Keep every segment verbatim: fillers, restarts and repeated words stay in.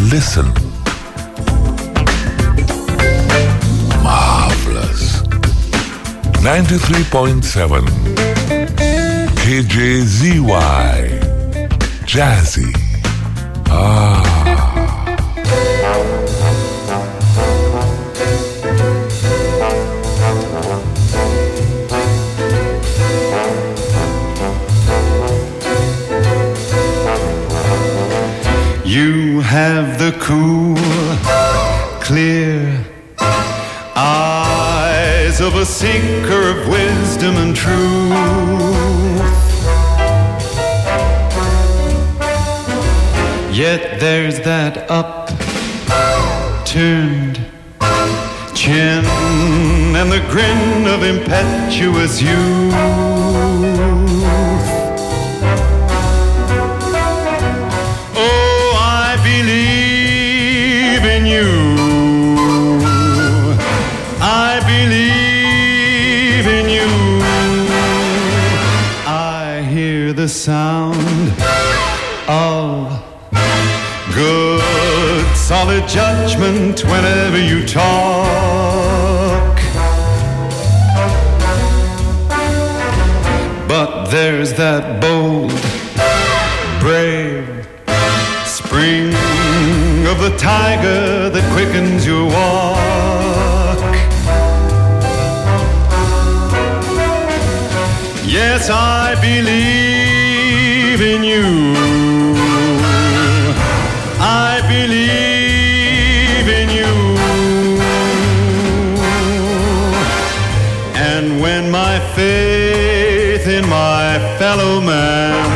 listen. Marvelous. ninety-three point seven K J Z Y. Jazzy. Ah. You have the cool, clear eyes of a seeker of wisdom and truth. Yet there's that upturned chin and the grin of impetuous youth. Believe in you. I believe in you. I hear the sound of good, solid judgment whenever you talk. But there's that bold, brave spring of the tiger that quickens your walk. Yes, I believe in you. I believe in you. And when my faith in my fellow man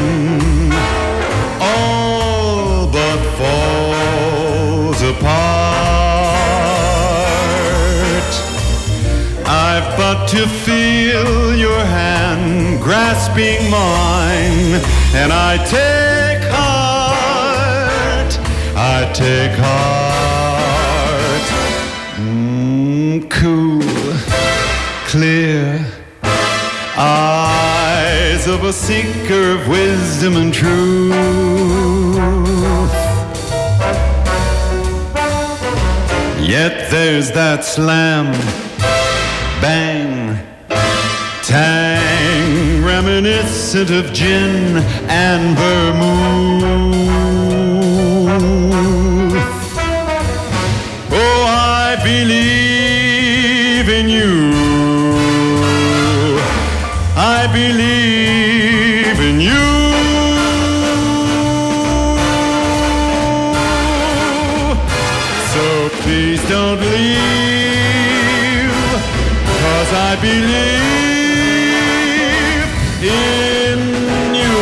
apart, I've but to feel your hand grasping mine, and I take heart, I take heart. Mm, cool, clear eyes of a seeker of wisdom and truth. Yet there's that slam, bang, tang, reminiscent of gin and vermouth. Oh, I believe in you. I believe in you. Please don't leave, 'cause I believe in you.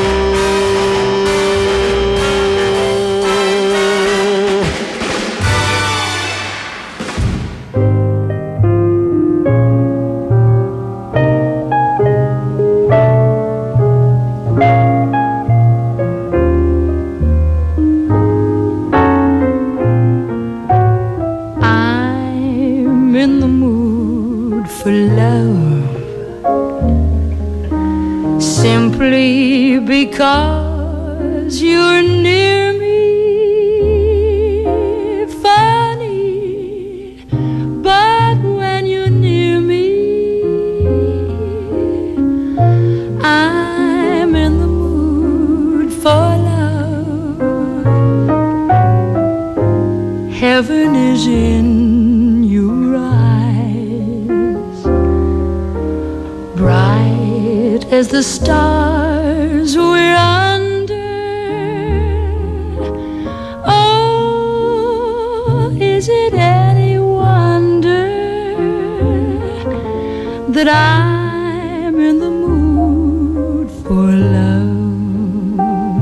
Because you're near me, funny, but when you're near me, I'm in the mood for love. Heaven is in your eyes, bright as the stars we're under. Oh, is it any wonder that I'm in the mood for love?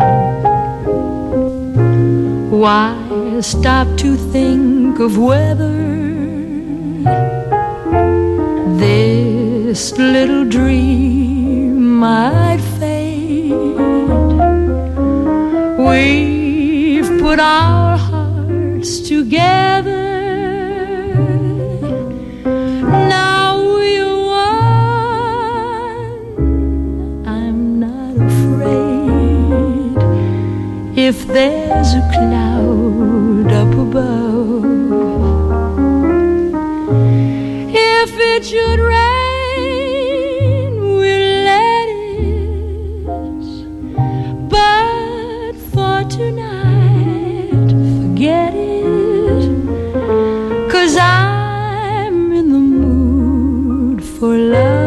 Why stop to think of whether this little dream might fade? We've put our hearts together. Now we're one. I'm not afraid. If if there's a cloud up above. If it should rain, we'll let it. But for tonight, forget it. 'Cause I'm in the mood for love.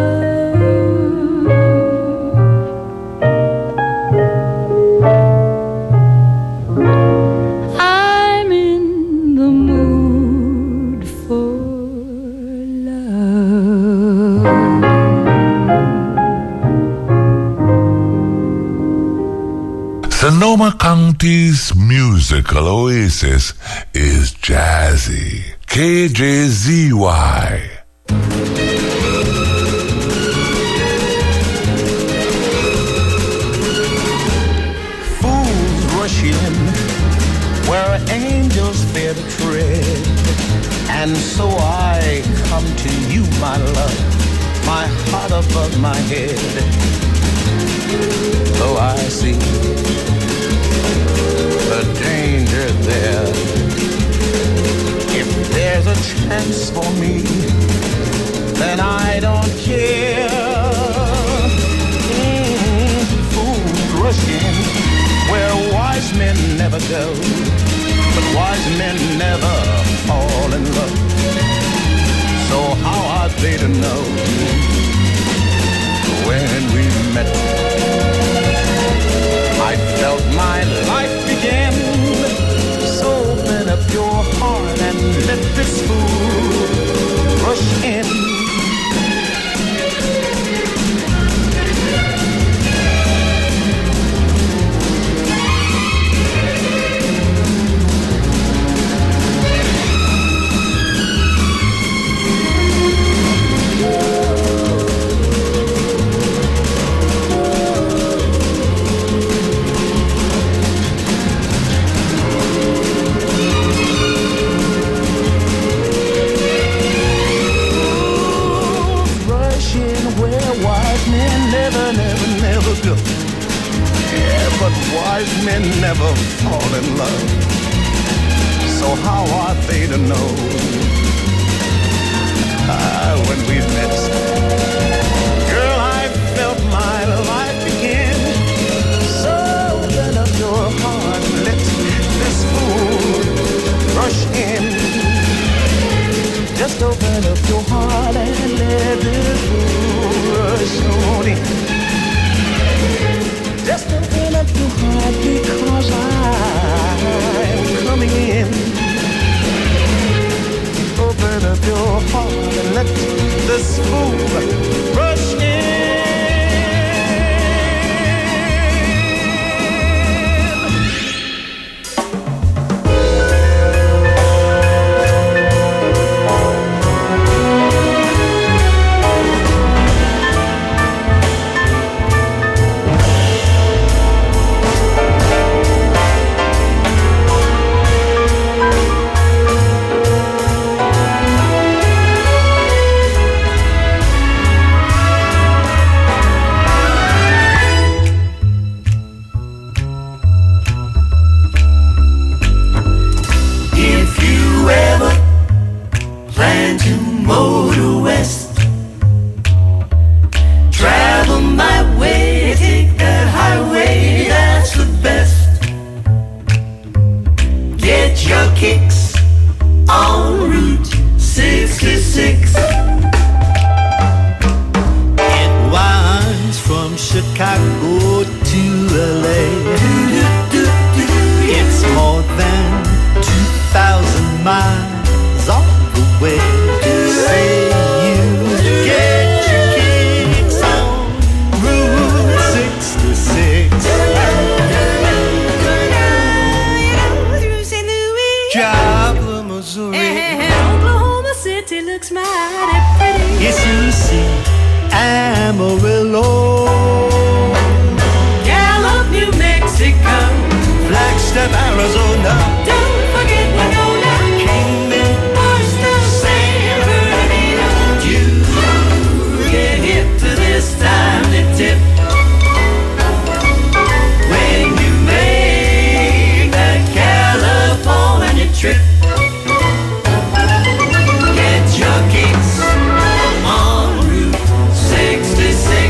Sonoma County's musical oasis is Jazzy. K J Z Y. Fools rush in where angels fear to tread, and so I come to you, my love, my heart above my head. Though I see the danger there, if there's a chance for me, then I don't care. Mm, fools rush in where wise men never go, but wise men never fall in love. So how are they to know when we met? I felt my life begin. So open up your heart and let this fool rush in. Wise men never fall in love. So how are they to know? Ah, when we met, girl, I felt my life begin. So open up your heart and let this fool rush in. Just open up your heart and let this fool rush on in. Just open up your heart because I'm coming in. Open up your heart and let this fool rush in. When you make trip. Get your kicks on Route sixty-six.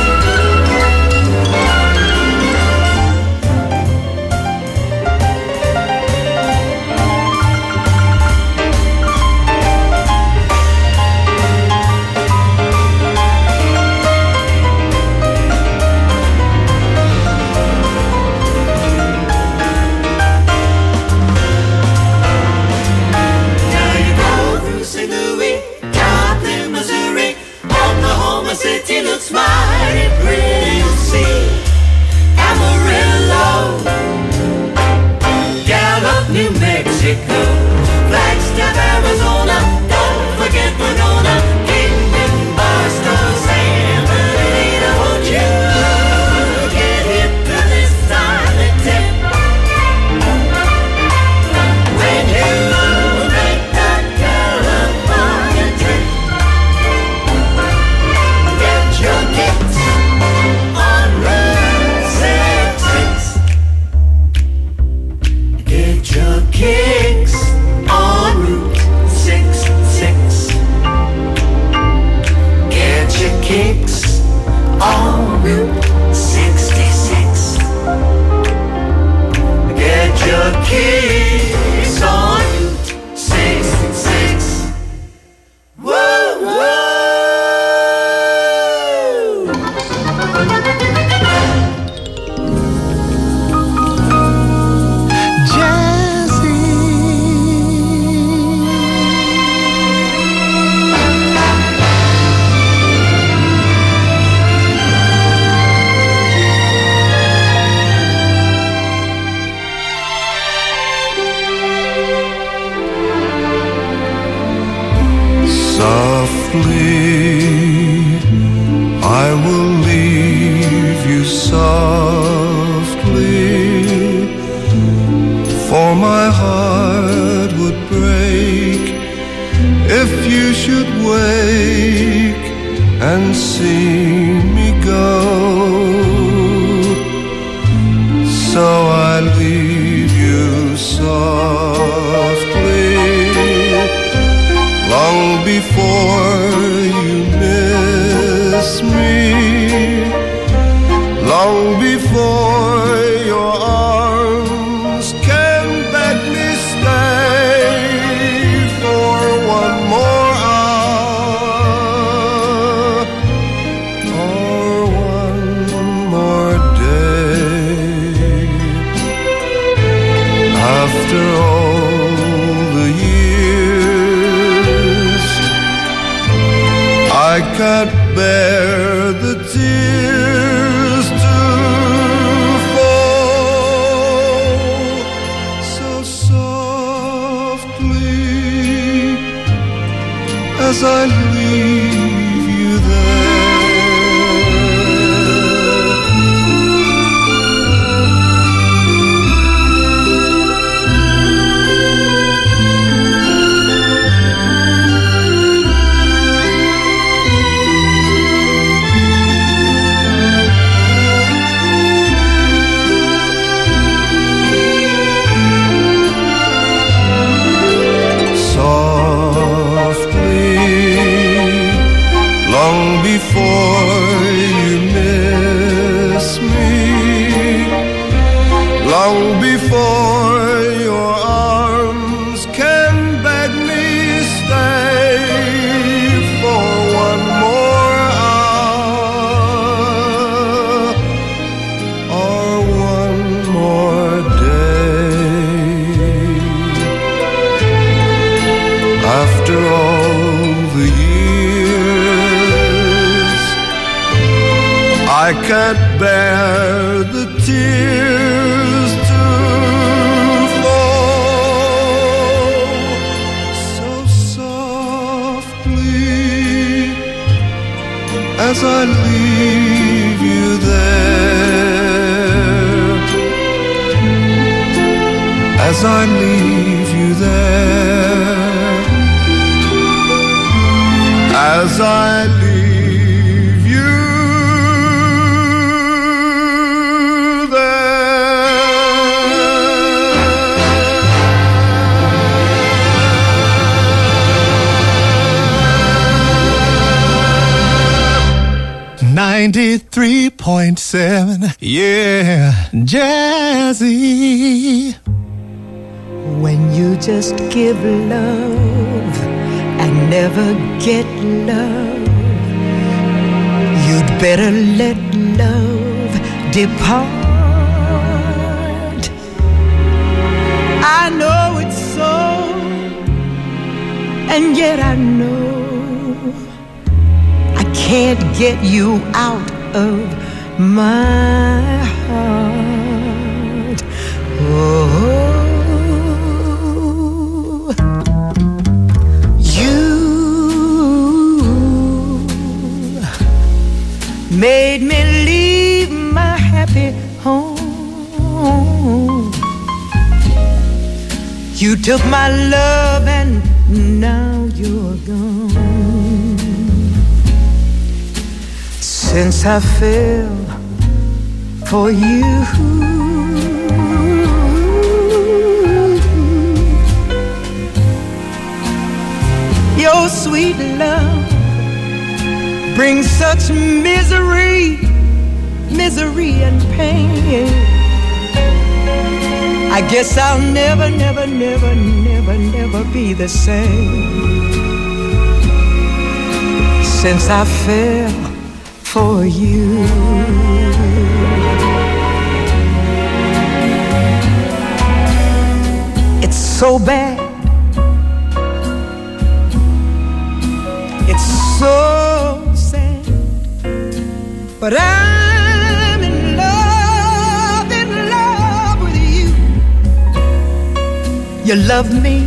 City looks mighty pretty, you see. Amarillo, Gallup, New Mexico, Flagstaff, Arizona. Don't forget Winona, Kingman, Barstow, San Bernardino. Won't you get hip to this silent tip when you make that California trip? Your kicks on Route sixty-six. Get your kicks on Route sixty-six. Get your kicks on Route sixty-six. Get your kicks on Route sixty-six. Whoa, whoa. Softly, I will leave you softly, for my heart would break if you should wake and see me go. So I leave you softly, long before you miss me, long before your arms can beg me stay for one more hour or one more day. After all the years, I can't bear the tears to fall. So softly, as I leave you there, before you miss me, long before your arms can beg me stay for one more hour or one more day. After all the years, I can't bear the tears to fall. So softly, as I leave you there, as I leave you there, as I leave you there. ninety-three point seven. Yeah, Jazzy. When you just give love and never get love, you'd better let love depart. I know it's so, and yet I know I can't get you out of my heart. Oh, made me leave my happy home. You took my love and now you're gone. Since I fell for you, your sweet love brings such misery, misery and pain. I guess I'll never, never, never, never, never be the same. Since I fell for you. It's so bad. It's so sad, but I'm in love, in love with you. You love me,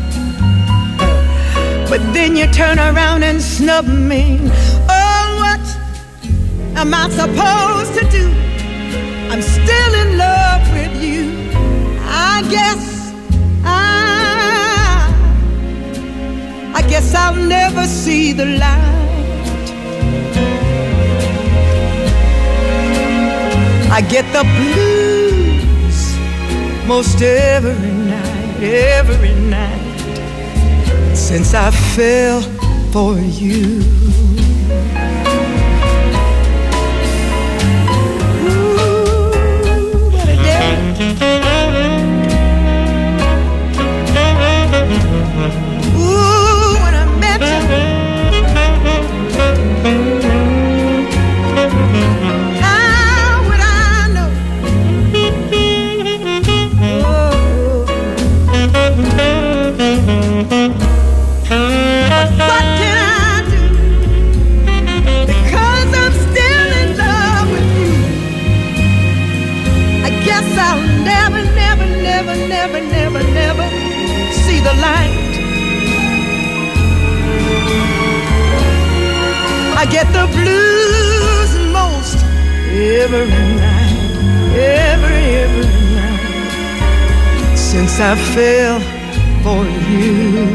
but then you turn around and snub me. Oh, what am I supposed to do? I'm still in love with you. I guess I, I guess I'll never see the light. I get the blues most every night, every night, since I fell for you. Ooh, what a day. Ooh, when I met you. Never, never, never see the light. I get the blues most every night, every, every night, since I fell for you.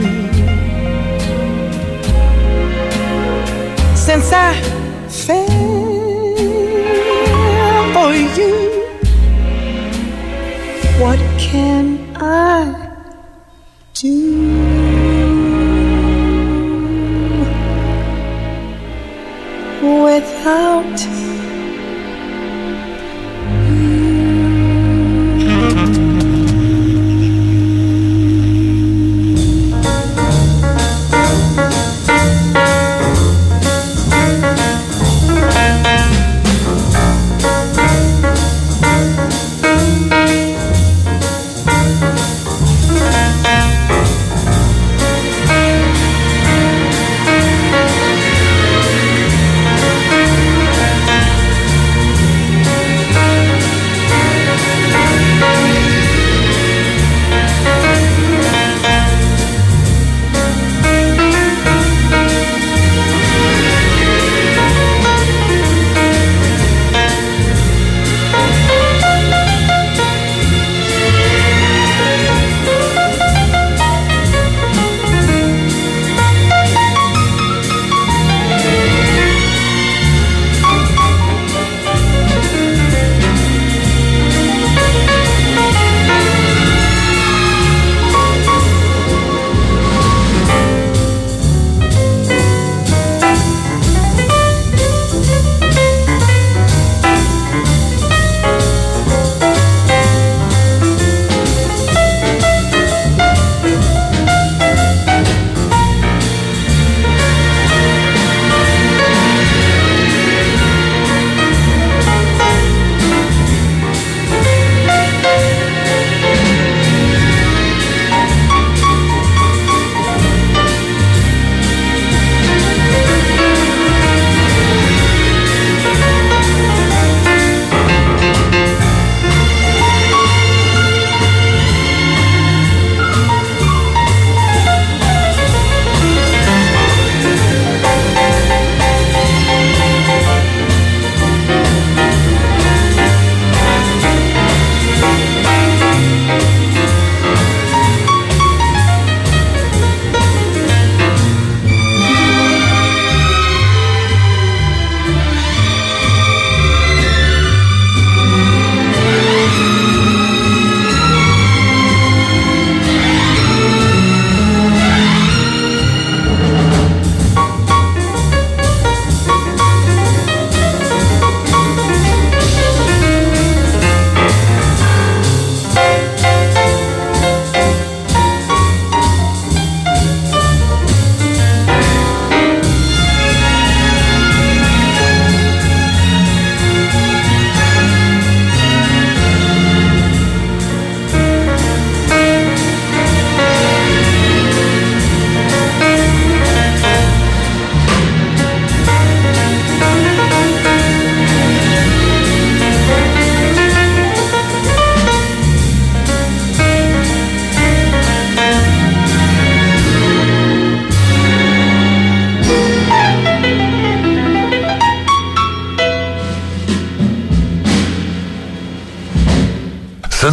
Since I fell for you. What can I do without you?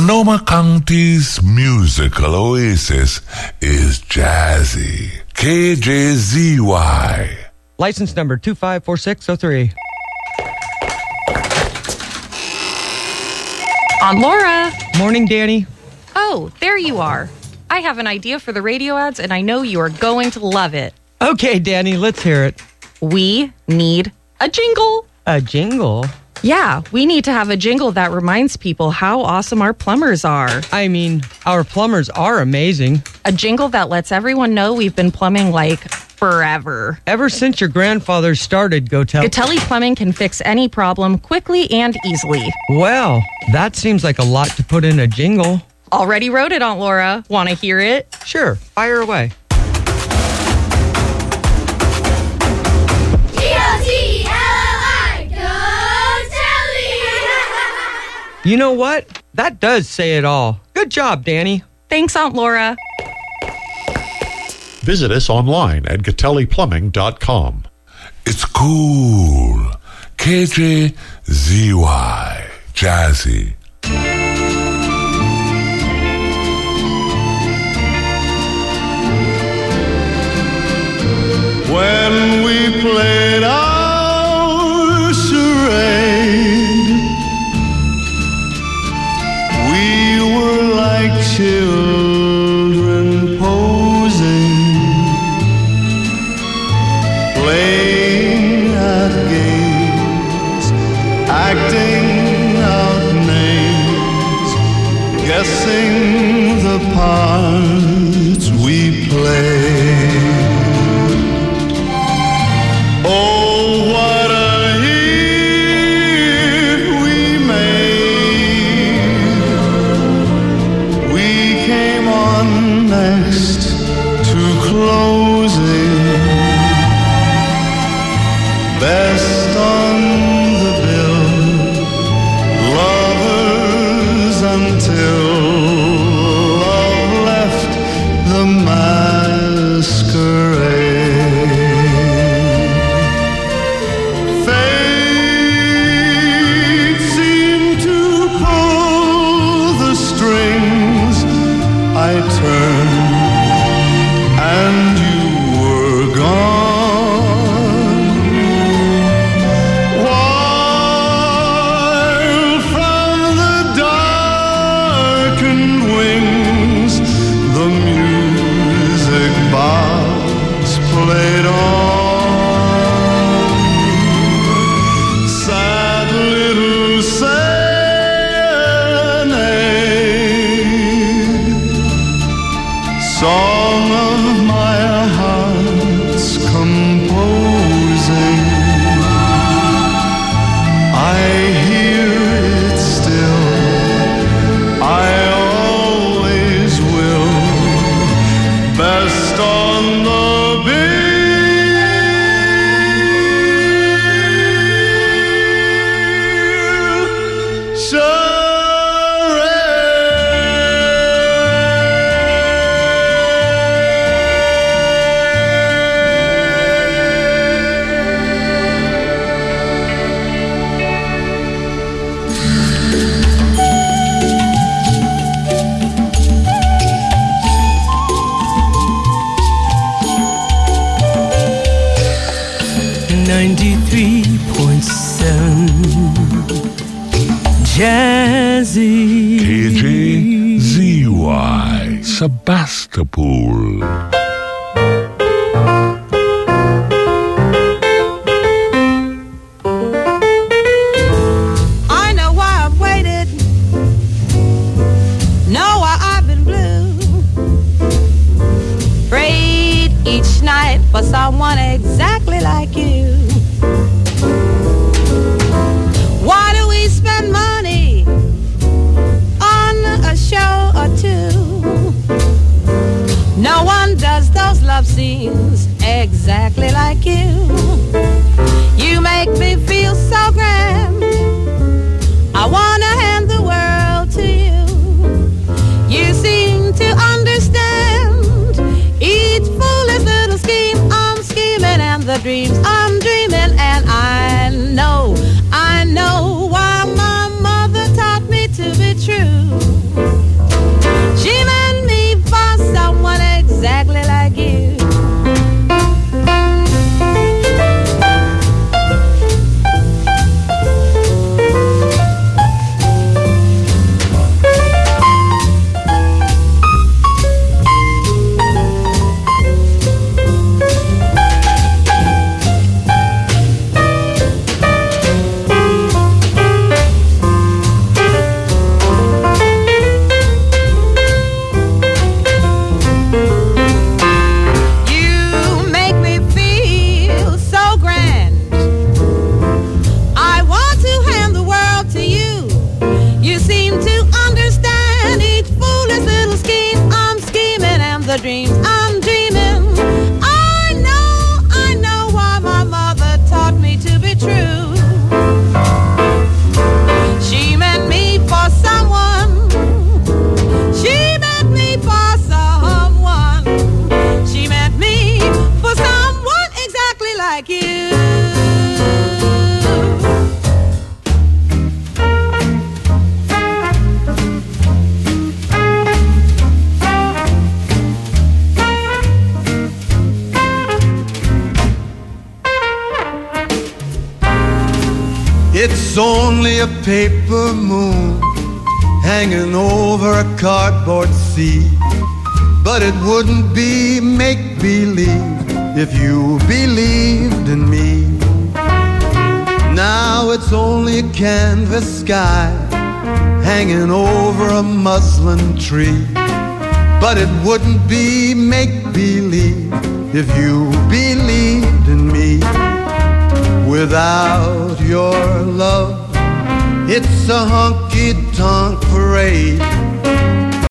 Sonoma County's musical oasis is Jazzy. K J Z Y. License number two five four six zero three. Aunt Laura. Morning, Danny. Oh, there you are. I have an idea for the radio ads, and I know you are going to love it. Okay, Danny, let's hear it. We need a jingle. A jingle? Yeah, we need to have a jingle that reminds people how awesome our plumbers are. I mean, our plumbers are amazing. A jingle that lets everyone know we've been plumbing like forever. Ever since your grandfather started, Gotel. Gatelli Plumbing can fix any problem quickly and easily. Well, that seems like a lot to put in a jingle. Already wrote it, Aunt Laura. Want to hear it? Sure, fire away. You know what? That does say it all. Good job, Danny. Thanks, Aunt Laura. Visit us online at gatelli plumbing dot com. It's cool. K J Z Y. Jazzy. When we played our charade, we were like children posing, playing at games, acting out names, guessing the parts we played. Oh, what a hit we made. We came on next to closing, best on the bill, lovers until love left the masquerade. I turned and you were gone, while from the darkened wings the music box played on. Sad little song of my heart's composing, I hear it still, I always will, best on the bill. Sure. ninety-three point seven Jazzy. K J Z Y. Sebastopol. I know why I've waited, know why I've been blue, prayed each night for someone exactly like you. Why do we spend money on a show or two? No one does those love scenes exactly like you. You make me feel so grand, I want to hand the world to you. You seem to understand each foolish little scheme I'm scheming and the dreams I'm dreaming, and I know, I know why my mother taught me to be true. dreams I'm dreaming. I know, I know why my mother taught me to be true. She meant me for someone. She meant me for someone. She meant me for someone exactly like you. It's only a paper moon hanging over a cardboard sea, but it wouldn't be make-believe if you believed in me. Now it's only a canvas sky hanging over a muslin tree, but it wouldn't be make-believe if you believed in me. Without your love, it's a honky-tonk parade